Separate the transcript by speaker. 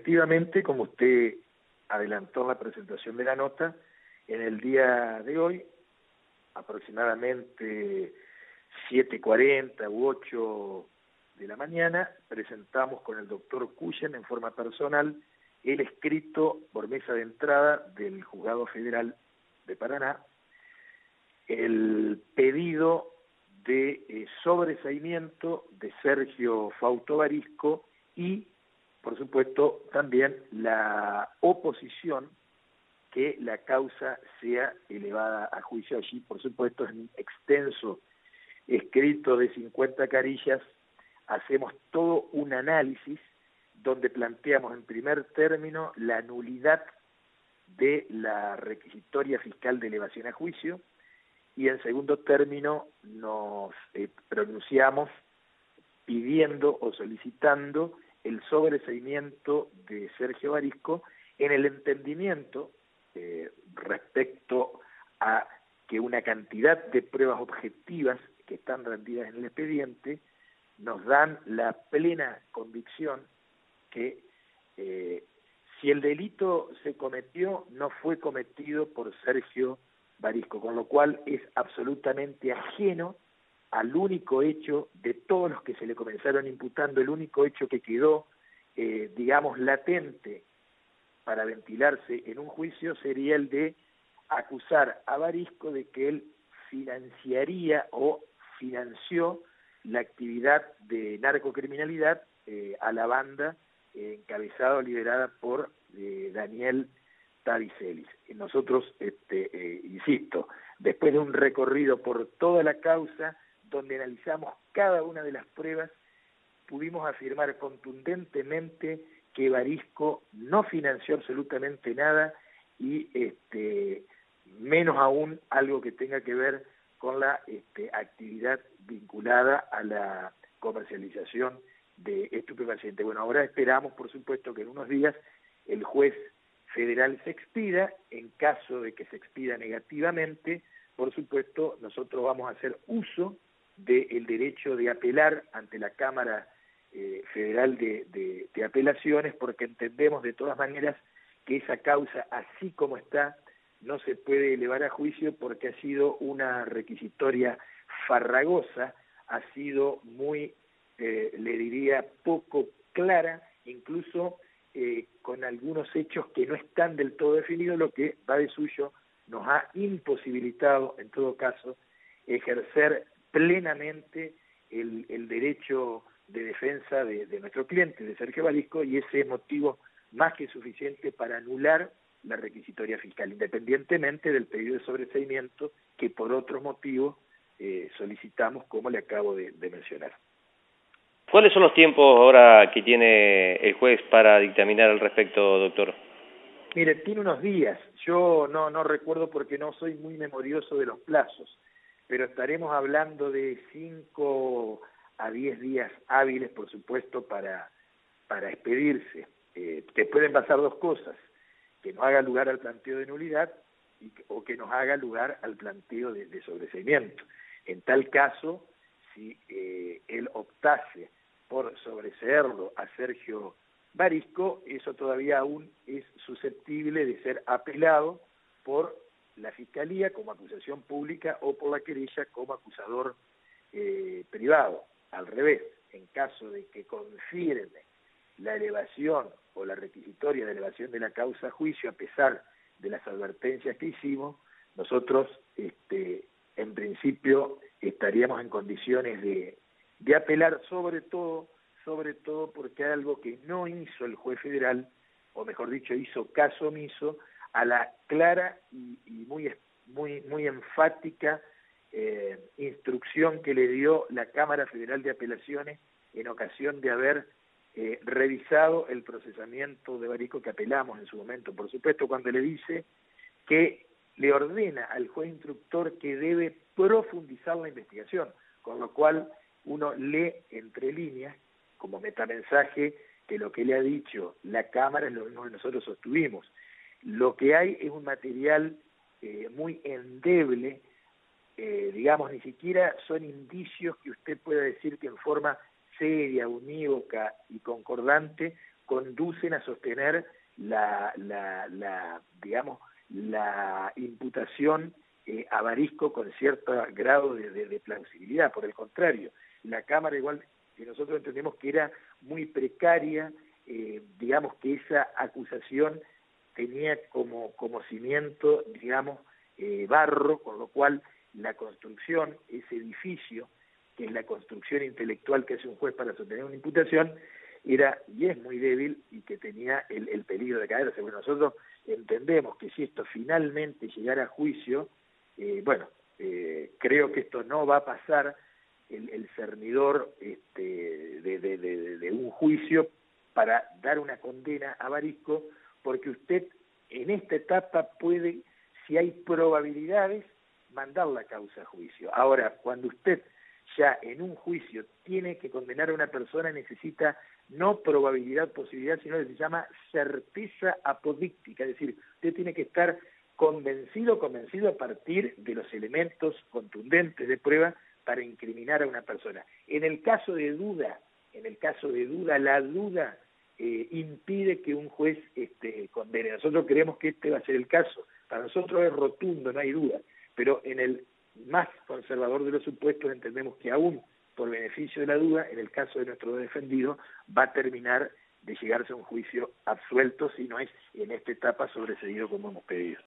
Speaker 1: efectivamente, como usted adelantó en la presentación de la nota, en el día de hoy, aproximadamente 7:40 u 8 de la mañana, presentamos con el doctor Cuyen en forma personal el escrito por mesa de entrada del Juzgado Federal de Paraná, el pedido de sobreseimiento de Sergio Fausto Barisco y, por supuesto, también la oposición que la causa sea elevada a juicio. Allí, por supuesto, es un extenso escrito de 50 carillas, hacemos todo un análisis donde planteamos en primer término la nulidad de la requisitoria fiscal de elevación a juicio, y en segundo término nos pronunciamos pidiendo o solicitando el sobreseimiento de Sergio Barisco en el entendimiento respecto a que una cantidad de pruebas objetivas que están rendidas en el expediente nos dan la plena convicción que si el delito se cometió, no fue cometido por Sergio Barisco, con lo cual es absolutamente ajeno al único hecho de todos los que se le comenzaron imputando, el único hecho que quedó, digamos, latente para ventilarse en un juicio sería el de acusar a Barisco de que él financiaría o financió la actividad de narcocriminalidad a la banda encabezada o liderada por Daniel Tavicelis. Nosotros, insisto, después de un recorrido por toda la causa, donde analizamos cada una de las pruebas, pudimos afirmar contundentemente que Barisco no financió absolutamente nada y menos aún algo que tenga que ver con la actividad vinculada a la comercialización de estupefacientes. Bueno, ahora esperamos, por supuesto, que en unos días el juez federal se expida. En caso de que se expida negativamente, por supuesto, nosotros vamos a hacer uso del derecho de apelar ante la Cámara Federal de Apelaciones, porque entendemos de todas maneras que esa causa, así como está, no se puede elevar a juicio porque ha sido una requisitoria farragosa, ha sido muy, le diría, poco clara, incluso con algunos hechos que no están del todo definidos, lo que va de suyo nos ha imposibilitado, en todo caso, ejercer plenamente el derecho de defensa de nuestro cliente, de Sergio Barisco, y ese es motivo más que suficiente para anular la requisitoria fiscal, independientemente del pedido de sobreseimiento que por otros motivos solicitamos, como le acabo de mencionar.
Speaker 2: ¿Cuáles son los tiempos ahora que tiene el juez para dictaminar al respecto, doctor?
Speaker 1: Mire, tiene unos días, yo no recuerdo porque no soy muy memorioso de los plazos, pero estaremos hablando de 5 a 10 días hábiles, por supuesto, para expedirse. Que pueden pasar dos cosas: que nos haga lugar al planteo de nulidad o que nos haga lugar al planteo de sobreseimiento. En tal caso, si él optase por sobreseerlo a Sergio Barisco, eso todavía aún es susceptible de ser apelado por la Fiscalía como acusación pública o por la querella como acusador privado. Al revés, en caso de que confirme la elevación o la requisitoria de elevación de la causa a juicio, a pesar de las advertencias que hicimos, nosotros en principio estaríamos en condiciones de apelar, sobre todo porque hay algo que no hizo el juez federal, o mejor dicho, hizo caso omiso a la clara y muy enfática instrucción que le dio la Cámara Federal de Apelaciones en ocasión de haber revisado el procesamiento de Barisco, que apelamos en su momento, por supuesto, cuando le dice que le ordena al juez instructor que debe profundizar la investigación, con lo cual uno lee entre líneas como metamensaje que lo que le ha dicho la Cámara es lo mismo que nosotros sostuvimos. Lo que hay es un material muy endeble, digamos, ni siquiera son indicios que usted pueda decir que en forma seria, unívoca y concordante conducen a sostener la imputación a Barisco con cierto grado de plausibilidad. Por el contrario, la Cámara, igual que nosotros entendemos que era muy precaria, digamos que esa acusación tenía como cimiento, digamos, barro, con lo cual la construcción, ese edificio, que es la construcción intelectual que hace un juez para sostener una imputación, era y es muy débil y que tenía el peligro de caerse. Bueno, nosotros entendemos que si esto finalmente llegara a juicio, creo que esto no va a pasar el cernidor de un juicio para dar una condena a Barisco, porque usted en esta etapa puede, si hay probabilidades, mandar la causa a juicio. Ahora, cuando usted ya en un juicio tiene que condenar a una persona, necesita no probabilidad, posibilidad, sino que se llama certeza apodíctica, es decir, usted tiene que estar convencido a partir de los elementos contundentes de prueba para incriminar a una persona. En el caso de duda, la duda impide que un juez condene. Nosotros creemos que este va a ser el caso. Para nosotros es rotundo, no hay duda, pero en el más conservador de los supuestos entendemos que aún por beneficio de la duda, en el caso de nuestro defendido, va a terminar de llegarse a un juicio absuelto si no es en esta etapa sobreseído como hemos pedido.